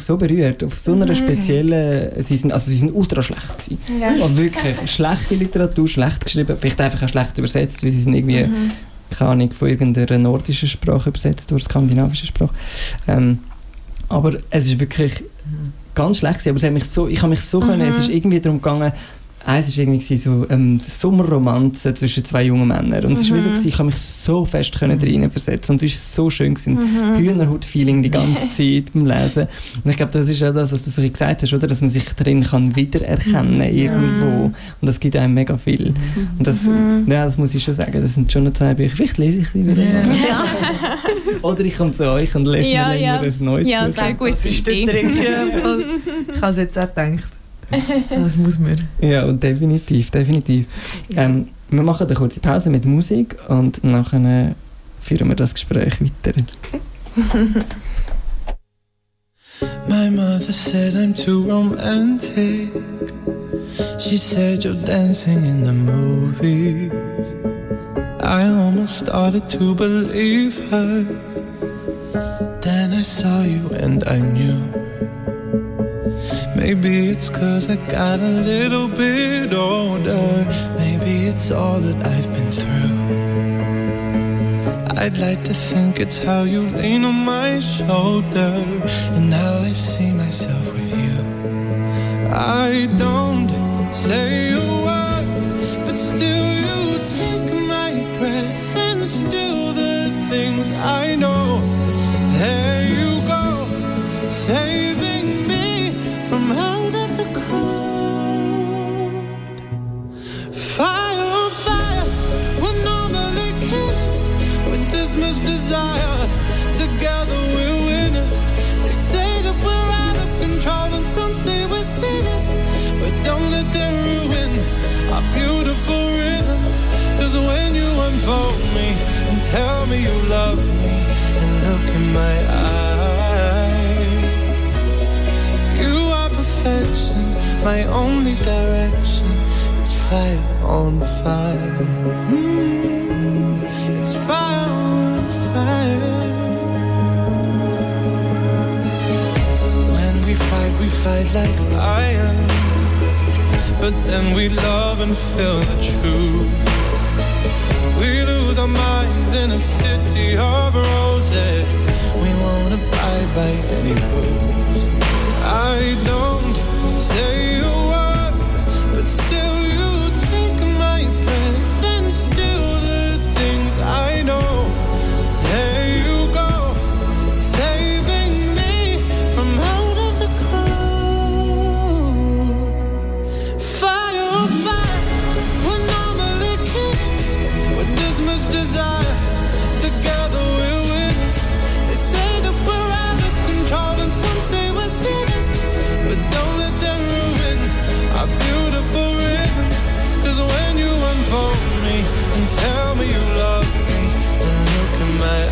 so berührt, auf so einer speziellen, sie sind ultra schlecht gewesen. Ja. Und wirklich schlechte Literatur, schlecht geschrieben, vielleicht einfach auch schlecht übersetzt, weil sie sind irgendwie, keine Ahnung, von irgendeiner nordischen Sprache übersetzt oder skandinavische Sprache. Aber es ist wirklich ganz schlecht gewesen, aber ich habe mich so können, es ist irgendwie darum gegangen, es war irgendwie so Sommerromanze zwischen zwei jungen Männern. Und es war wie so, ich habe mich so fest reinversetzen. Und es war so schön. Hühnerhaut-Feeling die ganze Zeit beim Lesen. Und ich glaube, das ist auch das, was du so gesagt hast, oder? Dass man sich darin kann wiedererkennen irgendwo. Und das gibt einem mega viel. Und das, ja, das muss ich schon sagen. Das sind schon noch 2 Bücher. Vielleicht lese ich die wieder mal. Oder ich komme zu euch und lese mir länger ein neues Buch. Ja, sehr gut. Das ist der Trick. Ich habe es jetzt auch gedacht. Das muss man. Ja, und definitiv. Wir machen eine kurze Pause mit Musik und nachher führen wir das Gespräch weiter. My mother said I'm too romantic. She said you're dancing in the movies. I almost started to believe her. Then I saw you and I knew. Maybe it's 'cause I got a little bit older. Maybe it's all that I've been through. I'd like to think it's how you lean on my shoulder and how I see myself with you. I don't say a word, but still you take my breath and still the things I know. There you go, saving me from out of the cold. Fire on fire, we're normally killers with this much desire. Together we're winners. They say that we're out of control and some say we're sinners, but don't let them ruin our beautiful rhythms. 'Cause when you unfold me and tell me you love me and look in my eyes, you are perfection, my only direction. It's fire on fire. It's fire on fire. When we fight like lions, but then we love and feel the truth. We lose our minds in a city of roses. We won't abide by any rules. I don't say a word, but still you take my breath and still the things I know. There you go, saving me from out of the cold. Fire on fire, we're normally kids with this much desire. Together we're winners. They say that we're out of control and some say we're sinners, but don't let them ruin our beautiful rhythms. 'Cause when you unfold me and tell me you love me and look in my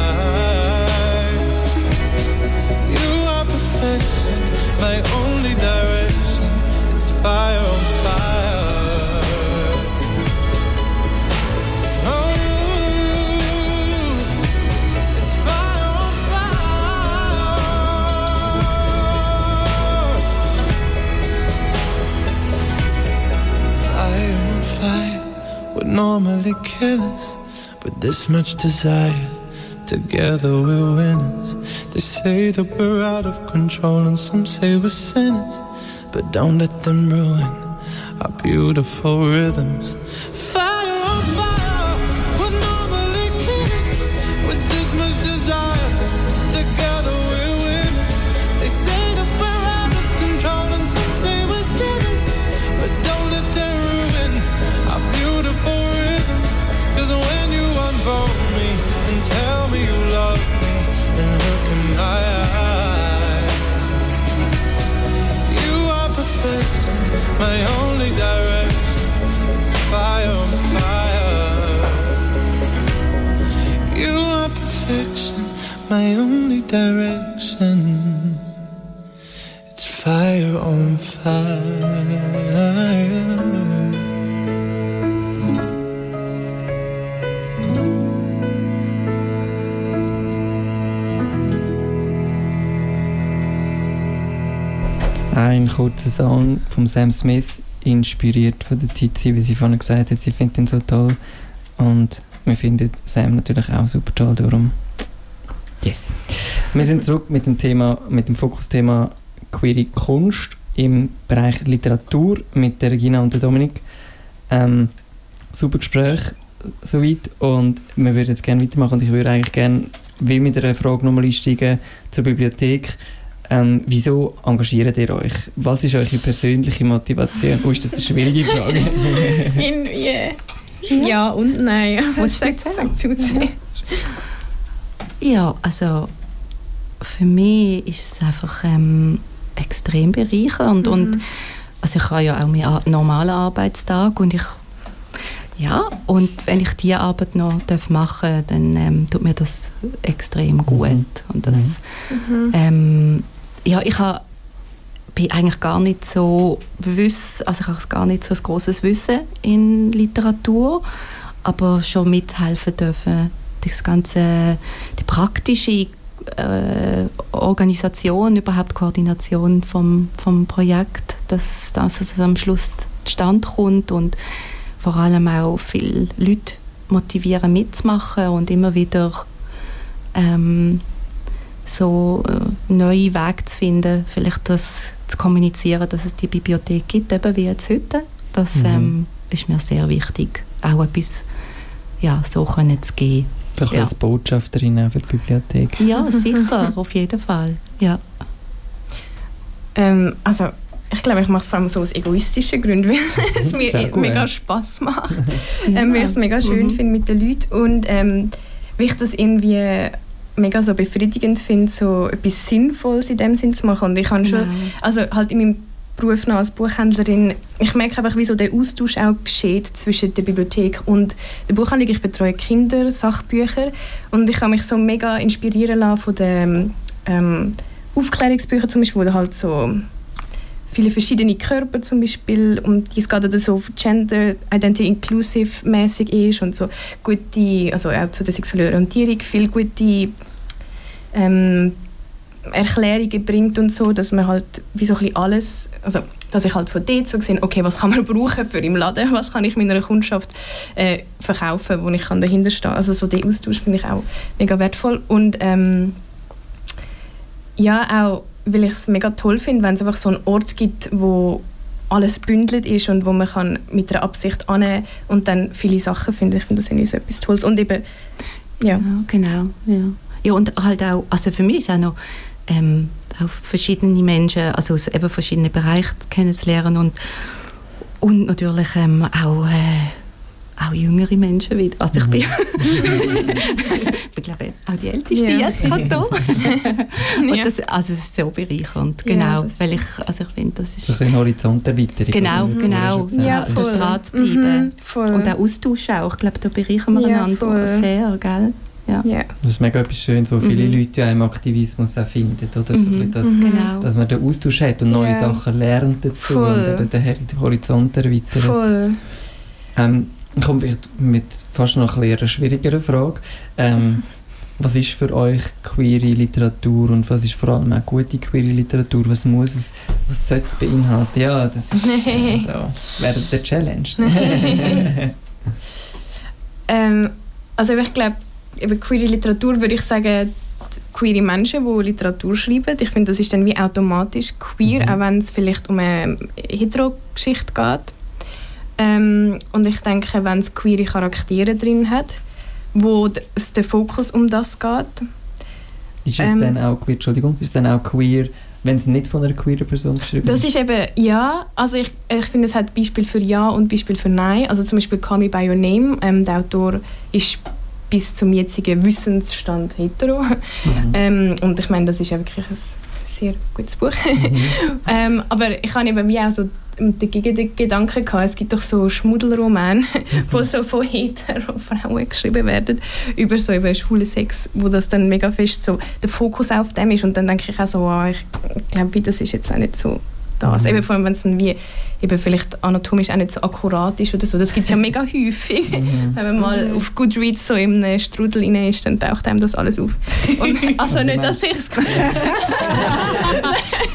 eyes, you are perfection, my only direction. It's fire on fire. Oh, it's fire on fire. Fire on fire, we're normally killers, but this much desire. Together we're winners. They say that we're out of control and some say we're sinners, but don't let them ruin our beautiful rhythms. Fire on fire, we're normally kids with this much desire. Together we're winners. They say that we're out of control and some say we're sinners, but don't let them ruin our beautiful rhythms. 'Cause when you unfold me and tell me you love me and look in my eyes, you are perfection, my only direction. It's fire on fire. You are perfection, my only direction. It's fire on fire. Ein kurzer Song von Sam Smith, inspiriert von der Tizi, wie sie vorhin gesagt hat, sie findet ihn so toll. Und wir finden Sam natürlich auch super toll, darum yes. Wir sind zurück mit dem Fokusthema Queere Kunst im Bereich Literatur mit der Regina und der Dominik. Super Gespräch soweit und wir würden jetzt gerne weitermachen und ich würde eigentlich gerne mit einer Frage nochmal einsteigen zur Bibliothek. Wieso engagiert ihr euch? Was ist eure persönliche Motivation? Ist das eine schwierige Frage? Ja und nein. Was sagst du? Ja, also für mich ist es einfach extrem bereichernd und also ich habe ja auch meinen normalen Arbeitstag und und wenn ich diese Arbeit noch machen darf, dann tut mir das extrem gut. Und das, ich bin eigentlich gar nicht so also ich habe gar nicht so ein grosses Wissen in Literatur, aber schon mithelfen dürfen, die praktische Organisation, überhaupt Koordination vom Projekt, dass es am Schluss zustande kommt und vor allem auch viele Leute motivieren mitzumachen und immer wieder neue Wege zu finden, vielleicht das zu kommunizieren, dass es die Bibliothek gibt, eben wie jetzt heute. Das ist mir sehr wichtig, auch etwas so können zu geben. So als Botschafterin für die Bibliothek. Ja, sicher, auf jeden Fall. Ja. Also ich glaube, ich mache es vor allem so aus egoistischen Gründen, weil es mir mega Spass macht. Weil ich es mega schön finde mit den Leuten und weil ich das irgendwie mega so befriedigend finde, so etwas Sinnvolles in dem Sinn zu machen. Und ich habe schon, also halt in meinem Beruf noch als Buchhändlerin, ich merke einfach, wie so der Austausch auch geschieht zwischen der Bibliothek und der Buchhandlung. Ich betreue Kinder, Sachbücher und ich habe mich so mega inspirieren lassen von den Aufklärungsbüchern zum Beispiel, wo halt so viele verschiedene Körper zum Beispiel, und es geht oder so Gender Identity Inclusive mäßig ist und so gute, also auch zu der sexuellen Orientierung viel gute Erklärungen bringt und so, dass man halt wie so ein bisschen alles, also dass ich halt von dort so gesehen, okay, was kann man brauchen für im Laden, was kann ich meiner Kundschaft verkaufen, wo ich kann dahinter stehen. Also so den Austausch finde ich auch mega wertvoll und auch weil ich es mega toll finde, wenn es einfach so einen Ort gibt, wo alles bündelt ist und wo man kann mit einer Absicht annehmen und dann viele Sachen finden. Ich finde das irgendwie so etwas Tolles. Und eben, ja. Genau. Ja, und halt auch, also für mich ist auch noch auch verschiedene Menschen, also aus eben verschiedenen Bereichen kennenzulernen und natürlich auch jüngere Menschen wieder. Also ich bin, ich glaube auch die Älteste jetzt gerade da. Und das, also es ist so bereichernd, genau, weil ich finde, das ist... So ein bisschen Horizonterweiterung. Genau, dran zu bleiben. Und auch Austausch auch, ich glaube, da bereichern wir einander sehr, gell? Ja. Das ist mega etwas Schönes, wo viele Leute ja im Aktivismus auch finden, oder? So dass man den Austausch hat und neue Sachen lernt dazu und eben den Horizont erweitert. Voll. Ich komme vielleicht mit fast noch einer schwierigeren Frage. Was ist für euch queere Literatur und was ist vor allem auch gute queere Literatur? Was sollte es beinhalten? Ja, das ist während der Challenge. Also ich glaube, über queere Literatur würde ich sagen, queere Menschen, die Literatur schreiben. Ich finde, das ist dann wie automatisch queer, auch wenn es vielleicht um eine Hetero-Geschichte geht. Und ich denke, wenn es queere Charaktere drin hat, wo es der Fokus um das geht. Ist es dann auch queer, ist es dann auch queer, wenn es nicht von einer queeren Person geschrieben ist? Das ist eben, ja. Also ich finde, es hat Beispiel für Ja und Beispiel für Nein. Also zum Beispiel Call Me By Your Name. Der Autor ist bis zum jetzigen Wissensstand hetero. Und ich meine, das ist ja wirklich ein sehr gutes Buch. Aber ich habe eben wie auch so den Gedanken gehabt, es gibt doch so Schmuddelromane, die so von hetero Frauen geschrieben werden, über so über schwulen Sex, wo das dann mega fest so der Fokus auf dem ist. Und dann denke ich auch so, ich glaube, das ist jetzt auch nicht so das. Eben vor allem, wenn es dann wie eben vielleicht anatomisch auch nicht so akkurat ist oder so. Das gibt es ja mega häufig. Wenn man mal auf Goodreads so in einem Strudel rein ist, dann taucht einem das alles auf. Und, also nicht, dass ich es... Also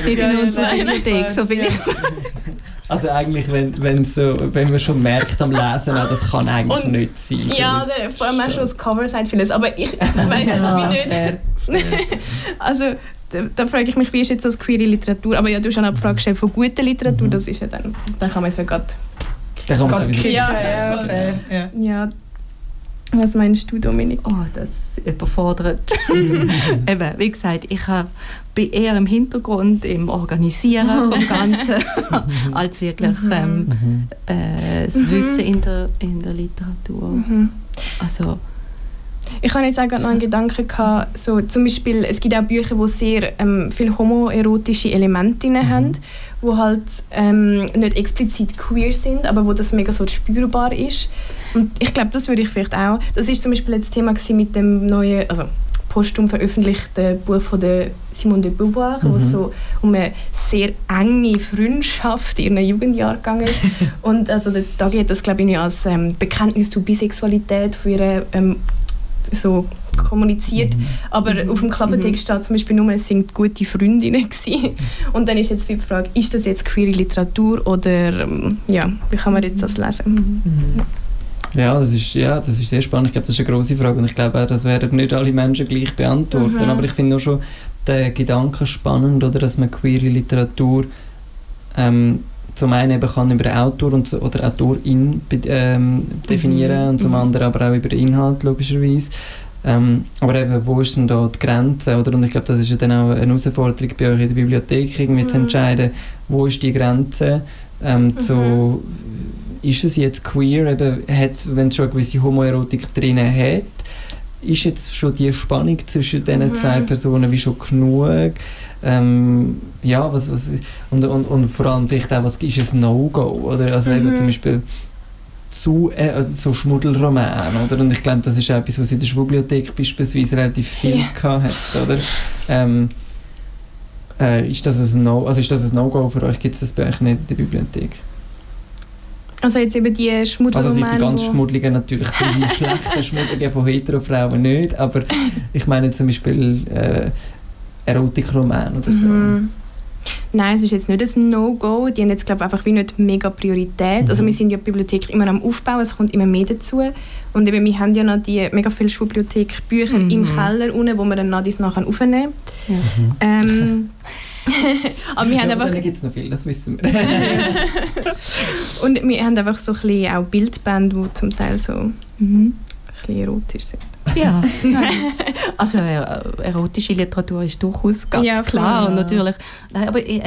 nicht in unserer Bibliothek, so viel. Also eigentlich, wenn man schon merkt am Lesen, das kann eigentlich nicht sein. Ja, vor allem auch schon das Cover sagt vieles, aber ich weiss jetzt wie nicht. Also da frage ich mich, wie ist jetzt das queere Literatur? Aber ja, du hast auch die Frage gestellt von guter Literatur, das ist ja dann kann man es ja gerade... Da kann man es ja. Was meinst du, Dominik? Oh, das überfordert. Eben, wie gesagt, ich bin eher im Hintergrund, im Organisieren vom Ganzen, als wirklich das Wissen in der Literatur. Also, ich habe jetzt auch noch einen Gedanken gehabt, so, zum Beispiel, es gibt auch Bücher, die sehr viele homoerotische Elemente haben, die halt nicht explizit queer sind, aber wo das mega so spürbar ist. Und ich glaube, das würde ich vielleicht auch... Das ist zum Beispiel das Thema mit dem neuen, also posthum veröffentlichten Buch von der Simone de Beauvoir, wo es so um eine sehr enge Freundschaft in ihren Jugendjahren gegangen ist. Und also da geht das, glaube ich, als Bekenntnis zur Bisexualität für ihre so kommuniziert, aber auf dem Klappentext steht zum Beispiel nur, es sind gute Freundinnen gewesen. Und dann ist jetzt die Frage, ist das jetzt queere Literatur oder wie kann man jetzt das lesen? Ja, das ist sehr spannend. Ich glaube, das ist eine grosse Frage und ich glaube auch, das werden nicht alle Menschen gleich beantworten. Aber ich finde auch schon den Gedanken spannend, oder, dass man queere Literatur zum einen eben kann über den Autor oder Autorin definieren und zum anderen aber auch über den Inhalt, logischerweise. Aber eben, wo ist denn da die Grenze? Oder? Und ich glaube, das ist ja dann auch eine Herausforderung bei euch in der Bibliothek, irgendwie zu entscheiden, wo ist die Grenze zu... Ist es jetzt queer, eben, wenn es schon eine gewisse Homoerotik drin hat, ist jetzt schon die Spannung zwischen diesen zwei Personen wie schon genug? Und vor allem vielleicht auch, was ist ein No-Go? Oder? Also eben zum Beispiel so Schmuddelroman, oder? Und ich glaube, das ist etwas, was in der Schwubibliothek beispielsweise relativ viel gehabt hat, oder? Ist das ein No-Go für euch? Gibt es das bei euch nicht in der Bibliothek? Also jetzt eben die Schmuddelromane, also die ganz Schmuddeligen natürlich, die schlechten Schmuddeligen von Hetero-Frauen nicht, aber ich meine zum Beispiel Erotikroman oder so. Nein, es ist jetzt nicht ein No-Go, die haben jetzt glaube ich einfach wie nicht mega Priorität. Also wir sind ja die Bibliothek immer am Aufbauen, es kommt immer mehr dazu. Und eben, wir haben ja noch die mega viele Schulbibliothek-Bücher im Keller unten, wo wir dann nachher aufnehmen. Aber wir haben einfach... Dann gibt es noch viel, das wissen wir. Und wir haben einfach so ein bisschen auch Bildbände, die zum Teil so ein bisschen erotisch sind. Ja, also erotische Literatur ist durchaus ganz klar, voll, natürlich. Nein, aber ich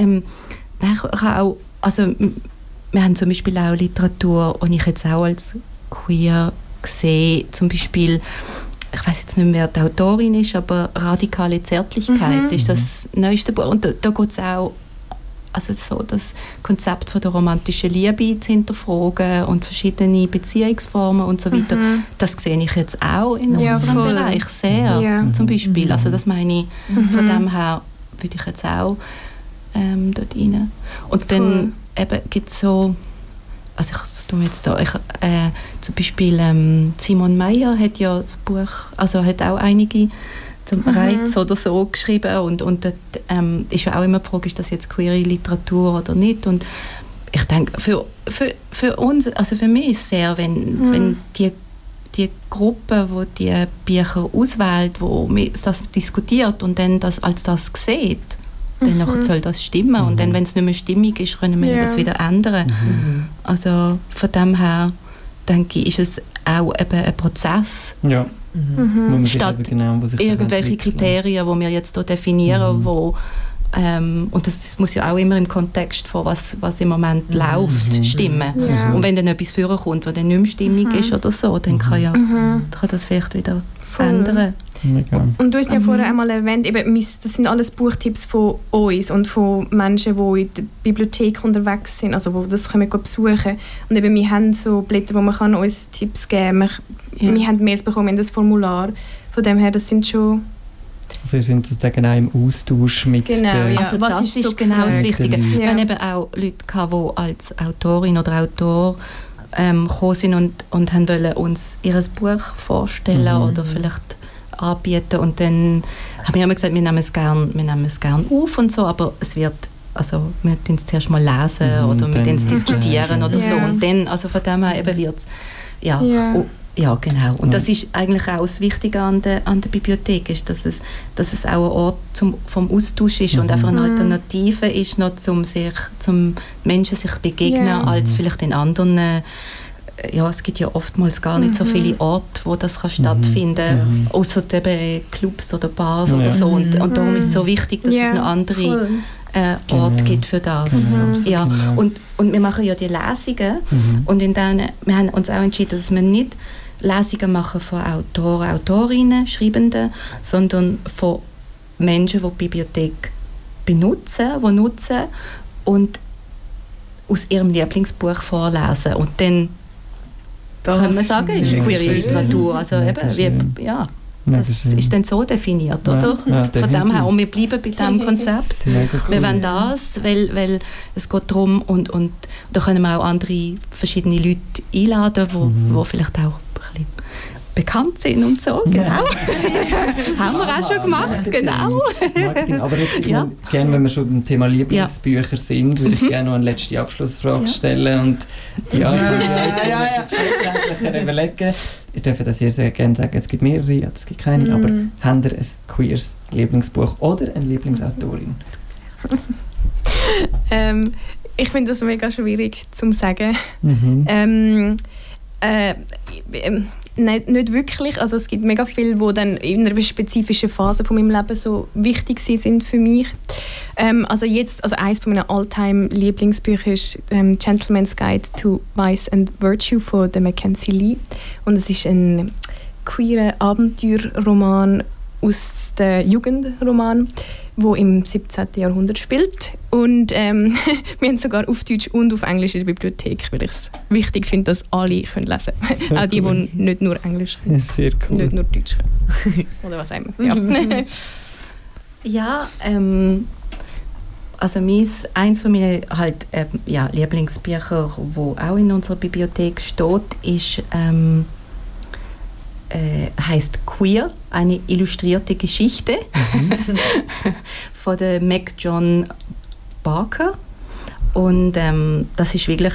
kann auch, also wir haben zum Beispiel auch Literatur, und ich jetzt auch als queer sehe, zum Beispiel, ich weiß jetzt nicht mehr, wer die Autorin ist, aber «Radikale Zärtlichkeit» ist das neueste Buch. Und da geht es auch, also so das Konzept von der romantischen Liebe zu hinterfragen und verschiedene Beziehungsformen und so weiter. Das sehe ich jetzt auch in unserem Bereich sehr, zum Beispiel. Also das meine ich, von dem her würde ich jetzt auch dort rein. Und dann eben gibt es so, also ich tue jetzt da, zum Beispiel Simon Meyer hat ja das Buch, also hat auch einige zum Reiz oder so geschrieben und dort ist ja auch immer die Frage, ist das jetzt queere Literatur oder nicht, und ich denke, für uns, also für mich ist es sehr, wenn die Gruppe, die die Bücher auswählt, wo das diskutiert und dann das als das sieht, dann soll das stimmen. Und dann, wenn es nicht mehr stimmig ist, können wir das wieder ändern. Also von dem her, denke ich, ist es auch eben ein Prozess. Ja. Statt irgendwelche Kriterien, die wir jetzt hier definieren, wo, und das muss ja auch immer im Kontext von was im Moment läuft, stimmen. Und wenn dann etwas vorkommt, was dann nicht mehr stimmig ist oder so, dann kann das vielleicht wieder ändern. Und du hast ja vorher einmal erwähnt, eben, das sind alles Buchtipps von uns und von Menschen, die in der Bibliothek unterwegs sind, also die das können besuchen. Und eben, wir haben so Blätter, wo man uns Tipps geben kann. Wir haben Mails bekommen, wir haben das Formular. Von dem her, das sind schon... Also wir sind sozusagen auch im Austausch mit den... Also das ist so genau das Wichtige. Wir haben eben auch Leute gehabt, die als Autorin oder Autor gekommen sind und haben wollen uns ihr Buch vorstellen oder vielleicht anbieten, und dann haben wir immer gesagt, wir nehmen es gern auf und so, aber es wird also wir tun es zuerst mal lesen oder wir tun es diskutieren oder so und dann, also von dem her eben wird es, ja, genau. Und das ist eigentlich auch das Wichtige an der Bibliothek, ist, dass es auch ein Ort vom Austausch ist und einfach eine Alternative ist, noch zum Menschen sich begegnen, als vielleicht in anderen, es gibt ja oftmals gar nicht so viele Orte, wo das kann stattfinden, außer eben Clubs oder Bars oder so. Und darum ist es so wichtig, dass es noch andere Ort gibt für das. Ja. Und wir machen ja die Lesungen und in denen, wir haben uns auch entschieden, dass wir nicht Lesungen machen von Autoren, Autorinnen, Schreibenden, sondern von Menschen, die Bibliothek nutzen und aus ihrem Lieblingsbuch vorlesen. Und dann kann man sagen, ist queere Literatur. Also eben, das ist dann so definiert, oder? Ja, von dem her. Und wir bleiben bei diesem Konzept. Cool. Wir wollen das, weil es geht darum, und da können wir auch andere, verschiedene Leute einladen, die vielleicht auch ein bisschen bekannt sind und so, genau. Haben wir auch schon gemacht, genau. Marketing. Aber jetzt, gerne, wenn wir schon beim Thema Lieblingsbücher sind, würde ich gerne noch eine letzte Abschlussfrage stellen. Und ich überlegen. Ihr dürft das sehr gerne sagen, es gibt mehrere, es gibt keine, aber habt ihr ein queeres Lieblingsbuch oder eine Lieblingsautorin? Ich finde das mega schwierig zu sagen. Nicht wirklich. Also es gibt mega viele, die dann in einer spezifischen Phase von meinem Leben so wichtig sind für mich. Also eines von meinen All-Time-Lieblingsbüchern ist «Gentleman's Guide to Vice and Virtue» von der Mackenzie Lee. Und es ist ein queerer Abenteuerroman aus der Jugendroman, wo im 17. Jahrhundert spielt. Und wir haben sogar auf Deutsch und auf Englisch in der Bibliothek, weil ich es wichtig finde, dass alle können lesen können. So auch die, die nicht nur Englisch können. Ja, sehr cool. Nicht nur Deutsch können. Oder was auch immer. Ja, also eins von meinen Lieblingsbücher, wo auch in unserer Bibliothek steht, ist heißt «Queer», eine illustrierte Geschichte von der Meg John Barker. Und das ist wirklich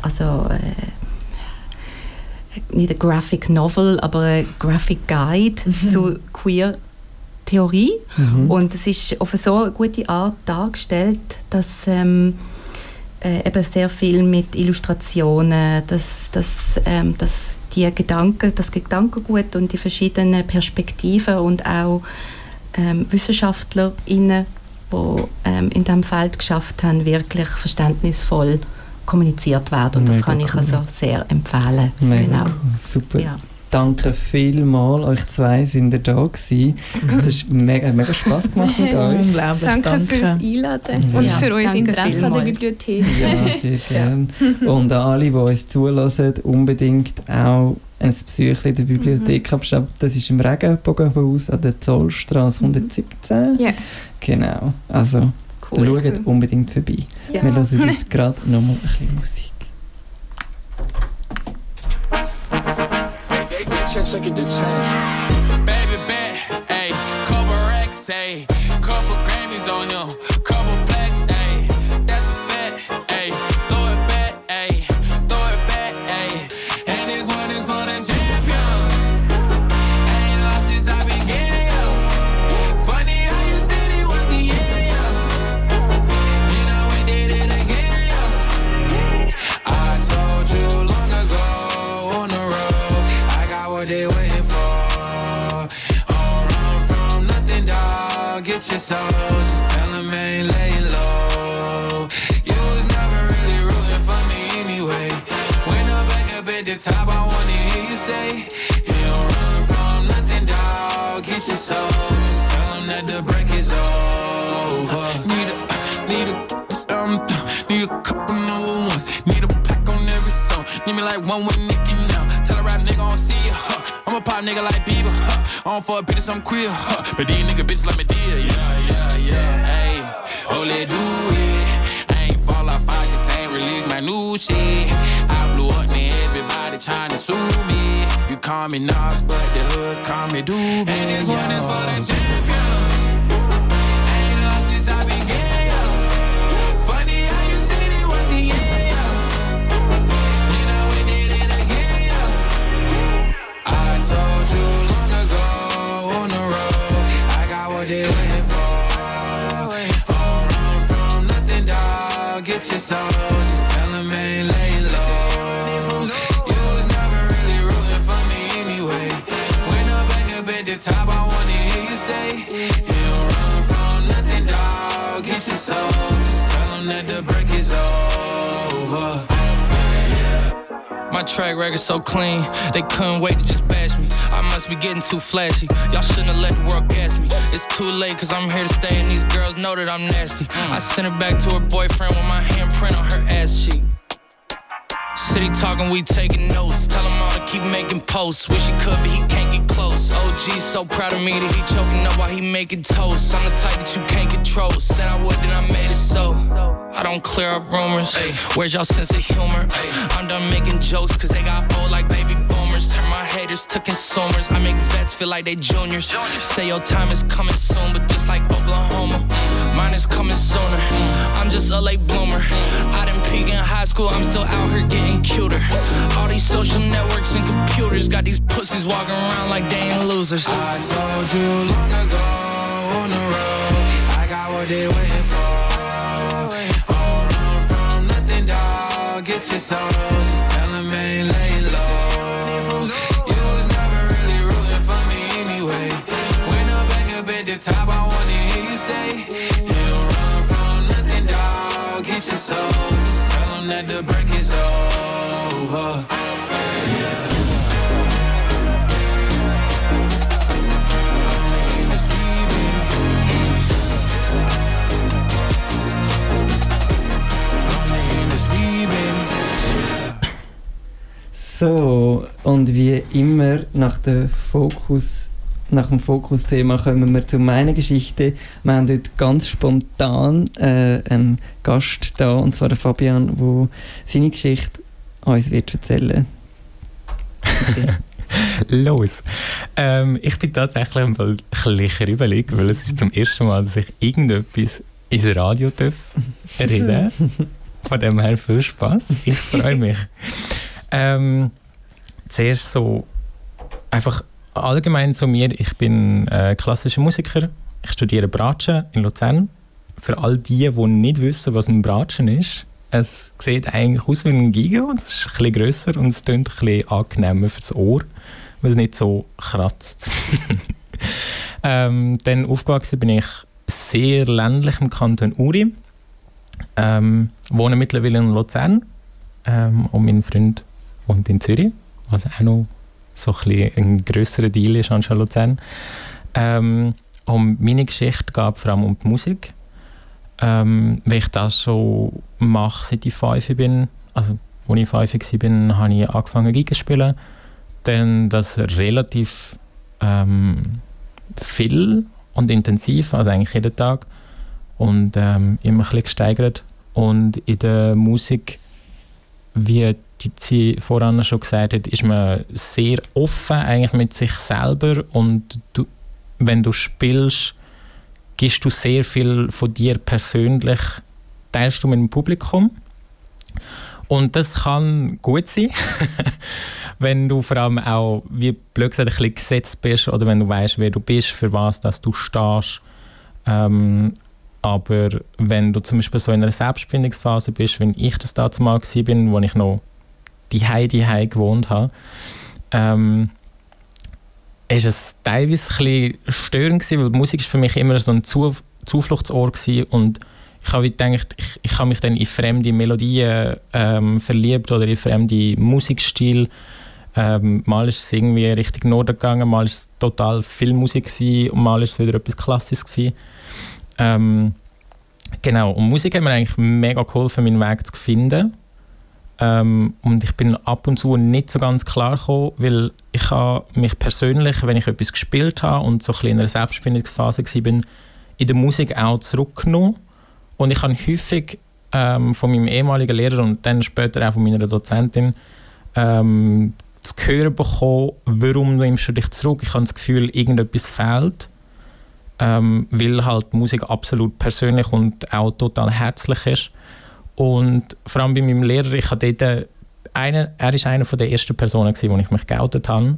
nicht eine Graphic Novel, aber ein Graphic Guide zu Queer-Theorie. Und es ist auf eine so gute Art dargestellt, dass eben sehr viel mit Illustrationen, dass das Gedankengut und die verschiedenen Perspektiven und auch WissenschaftlerInnen, die in diesem Feld geschafft haben, wirklich verständnisvoll kommuniziert werden. Und das kann ich also sehr empfehlen. Mega cool. Super. Ja. Danke vielmals, euch zwei sind ihr da gewesen. Es hat mega Spass gemacht mit euch. Danke fürs Einladen und für euer Interesse an der Bibliothek. Ja, sehr gerne. Und an alle, die uns zulassen, unbedingt auch ein Besuch in der Bibliothek abstatten. Das ist im Regenbogenhaus an der Zollstraße 117. Ja. Genau. Also schaut unbedingt vorbei. Ja. Wir hören jetzt gerade nochmal ein bisschen Musik. Take it to 10. Baby bet, ayy, couple racks, ayy, couple Grammys on him, couple blacks, ayy, that's a fact, ayy, throw it back, ayy, and this one is for the champion. Ain't lost since I began, yo. Funny how you said it was the end, yo. Then I went did it again, yo. I told you long ago on the road, I got what they waiting for. Don't run from nothing, dog. Get your soul. Just tell them I ain't laying low. You was never really rooting for me anyway. When I'm back up at the top, I wanna hear you say, you don't run from nothing, dog. Get your soul. Just tell them that the break is over. Need a couple number ones. Need a pack on every song. Need me like one with Nicki now. Tell a rap nigga I don't see ya. I'm a pop nigga like Bieber. I don't fuck bitches, I'm queer. But these nigga bitches like me dear. Yeah. Hey, oh let do it. I ain't fall off, I just ain't release my new shit. I blew up, man, everybody tryna sue me. You call me Nas, but the hood call me Doobie. And this one is for the champion. Ain't lost since I began, yo. get your soul. Just tell him ain't laying low. You was never really rooting for me anyway. When I'm back up at the top, I wanna hear you say, you don't run from nothing, dog. Get your soul. Just tell him that the break is over. My track record so clean, they couldn't wait to just bash me. I must be getting too flashy. Y'all shouldn't have let the world gas me. It's too late cause I'm here to stay and these girls know that I'm nasty. I sent her back to her boyfriend with my handprint on her ass cheek. City talking, we taking notes. Tell him all to keep making posts. Wish he could, but he can't get close. OG's so proud of me that he choking up while he making toast. I'm the type that you can't control. Said I would, then I made it so. I don't clear up rumors. Ay, where's y'all sense of humor? Ay, I'm done making jokes cause they got old like baby boomers. Turn my haters to consumers. I make vets feel like they juniors. Say your time is coming soon, but just like Oklahoma, mine is coming sooner. I'm just a late bloomer. I didn't peak in high school, I'm still out here getting cuter. All these social networks and computers got these pussies walking around like they ain't losers. I told you long ago on the road, I got what they waiting for. Oh, run from nothing, dog. Get your soul. Just tell him ain't laying low. You was never really rooting for me anyway. When I'm back up at the top, I wanna hear you say, you don't run from nothing, dog. Get your soul. Just tell him that the break is over. So, und wie immer nach dem Fokusthema kommen wir zu meiner Geschichte. Wir haben heute ganz spontan einen Gast da, und zwar der Fabian, der seine Geschichte uns wird erzählen. Los! Ich bin tatsächlich ein bisschen überlegt, weil es ist zum ersten Mal, dass ich irgendetwas ins Radio reden. Von dem her viel Spass. Ich freue mich. Zuerst so einfach allgemein zu mir. Ich bin klassischer Musiker. Ich studiere Bratsche in Luzern. Für all die nicht wissen, was ein Bratschen ist, es sieht eigentlich aus wie ein Giga. Es ist ein bisschen grösser und es klingt ein bisschen angenehmer fürs Ohr, weil es nicht so kratzt. Dann aufgewachsen bin ich sehr ländlich im Kanton Uri. Wohne mittlerweile in Luzern. Und mein Freund wohnt in Zürich, was auch noch so ein grösserer Deal ist anstatt Luzern. Und meine Geschichte geht vor allem um die Musik. Weil ich das schon mache, seit ich 5 bin. Also, als ich 5 war, habe ich angefangen Geige zu spielen. Dann das relativ viel und intensiv, also eigentlich jeden Tag. Und immer ein bisschen gesteigert. Und in der Musik, wie die voran schon gesagt hat, ist man sehr offen eigentlich mit sich selber, und wenn du spielst, gibst du sehr viel von dir persönlich, teilst du mit dem Publikum. Und das kann gut sein, wenn du vor allem auch, wie blöd gesagt, ein bisschen gesetzt bist, oder wenn du weißt, wer du bist, für was dass du stehst. Aber wenn du zum Beispiel so in einer Selbstfindungsphase bist, wie ich das damals mal war, wo ich noch die Hause gewohnt habe, ist es teilweise ein bisschen störend gewesen, weil die Musik ist für mich immer so ein Zufluchtsort gewesen, und ich habe gedacht, ich habe mich dann in fremde Melodien verliebt oder in fremde Musikstil. Mal ist es irgendwie Richtung Norden gegangen, mal ist es total viel Musik gewesen, und mal ist es wieder etwas Klassisches gewesen. Genau, und Musik hat mir eigentlich mega geholfen, meinen Weg zu finden. Und ich bin ab und zu nicht so ganz klar gekommen, weil ich habe mich persönlich, wenn ich etwas gespielt habe und so ein bisschen in einer Selbstfindungsphase war, in der Musik auch zurückgenommen. Und ich habe häufig von meinem ehemaligen Lehrer und dann später auch von meiner Dozentin zu hören bekommen, warum nimmst du dich zurück? Ich habe das Gefühl, irgendetwas fehlt. Weil halt die Musik absolut persönlich und auch total herzlich ist. Und vor allem bei meinem Lehrer, er war einer der ersten Personen, wo ich mich geoutet habe.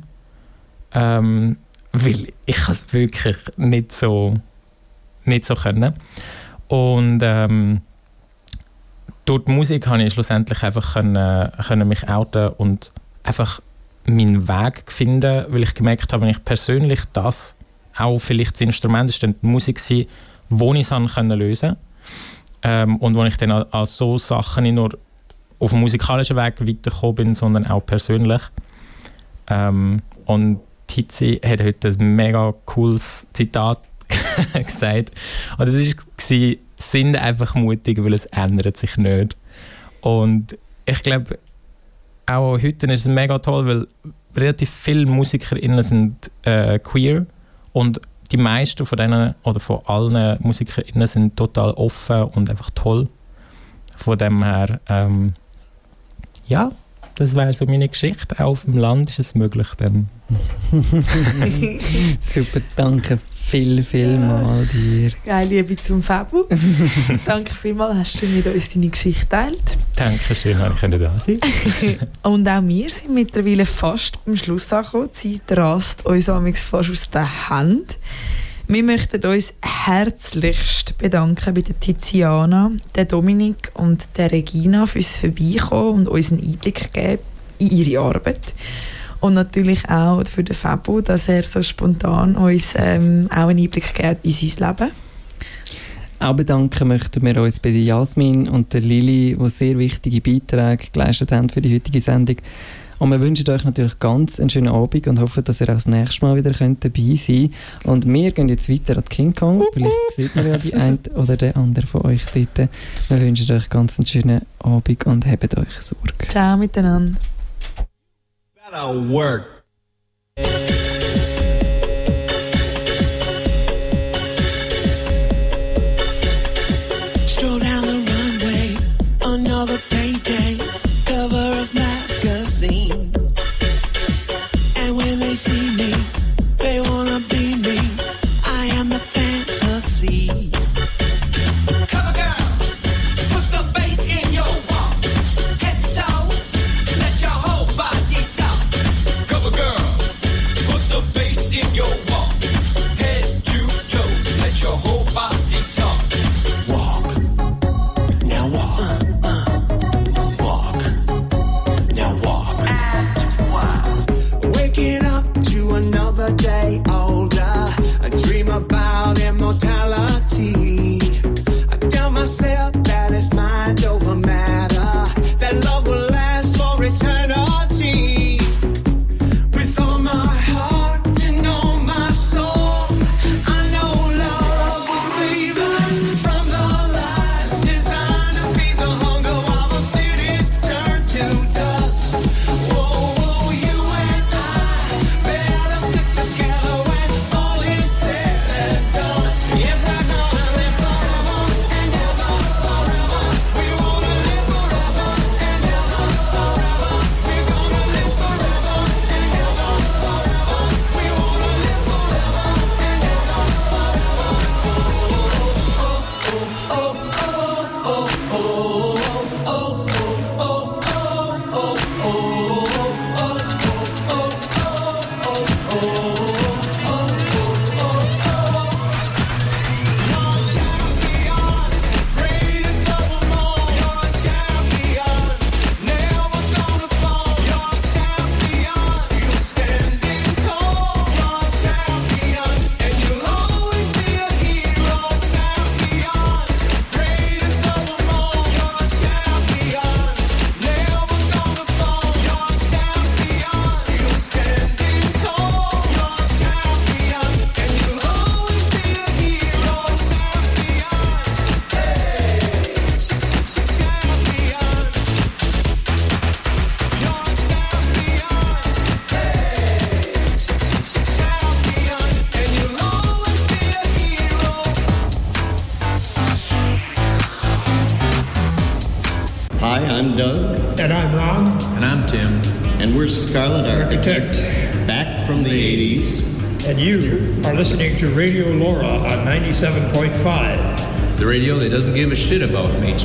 Weil ich es wirklich nicht so können. Und durch die Musik konnte ich schlussendlich einfach können mich outen und einfach meinen Weg finden, weil ich gemerkt habe, wenn ich persönlich das, auch vielleicht das Instrument ist dann die Musik gewesen, wo ich es lösen konnte. Und wo ich dann an so Sachen nicht nur auf dem musikalischen Weg weitergekommen bin, sondern auch persönlich. Und Tizi hat heute ein mega cooles Zitat gesagt. Und das war, sind einfach mutig, weil es ändert sich nicht. Und ich glaube, auch heute ist es mega toll, weil relativ viele MusikerInnen sind queer und die meisten von denen oder von allen MusikerInnen sind total offen und einfach toll. Von dem her, ja, das wäre so meine Geschichte. Auch auf dem Land ist es möglich. Dann. Super, danke viel mal dir. Geil, Liebe zum Fabu. Danke vielmals, hast du mit uns deine Geschichte geteilt. Dankeschön, dass ich da sein konnte. Und auch wir sind mittlerweile fast beim Schluss angekommen. Die Zeit rast uns fast aus der Hand. Wir möchten uns herzlichst bedanken bei der Tiziana, der Dominik und der Regina fürs Vorbeikommen und uns einen Einblick geben in ihre Arbeit. Und natürlich auch für den Fabu, dass er so spontan uns auch einen Einblick gibt in sein Leben. Auch bedanken möchten wir uns bei der Jasmin und der Lili, die sehr wichtige Beiträge geleistet haben für die heutige Sendung. Und wir wünschen euch natürlich ganz einen schönen Abend und hoffen, dass ihr auch das nächste Mal wieder dabei sein könnt. Und wir gehen jetzt weiter an King Kong. Vielleicht sieht man ja die eine oder der andere von euch dort. Wir wünschen euch ganz einen schönen Abend und habt euch Sorge. Ciao miteinander. That'll work. Stroll down the runway, another payday, cover of magazine. And when they see me, they wanna be me. I am the fantasy. Cover girl, put the bass in your walk. Head to toe, let your whole body talk. Cover girl, put the bass in your walk. Head to toe, let your whole body talk. Walk, now walk. Walk, now walk. Waking up to another day older. I dream about immortality. I tell myself that it's mind over matter, that love will last for eternity. With all my heart and all my soul, I know love will save us from the lies designed to feed the hunger while the cities turn to dust. Whoa, whoa, you and I better stick together when all is said and done. If we're gonna live forever and ever, forever, we wanna live forever and ever, forever. We're gonna live forever and ever, forever. We wanna live forever and ever, forever. Greatest of them all, you're a champion. Never gonna fall, you're a champion. Still standing tall, you're a champion. And you'll always be a hero, champion. Greatest of them all, you're a champion. Never gonna fall, you're a champion. Still standing tall, you're a champion. And you'll always be a hero, champion. Hi, I'm Doug. And I'm Ron. And I'm Tim. And we're Scarlet Architect. Back from the 80s. And you are listening to Radio Laura on 97.5. The radio that doesn't give a shit about mainstream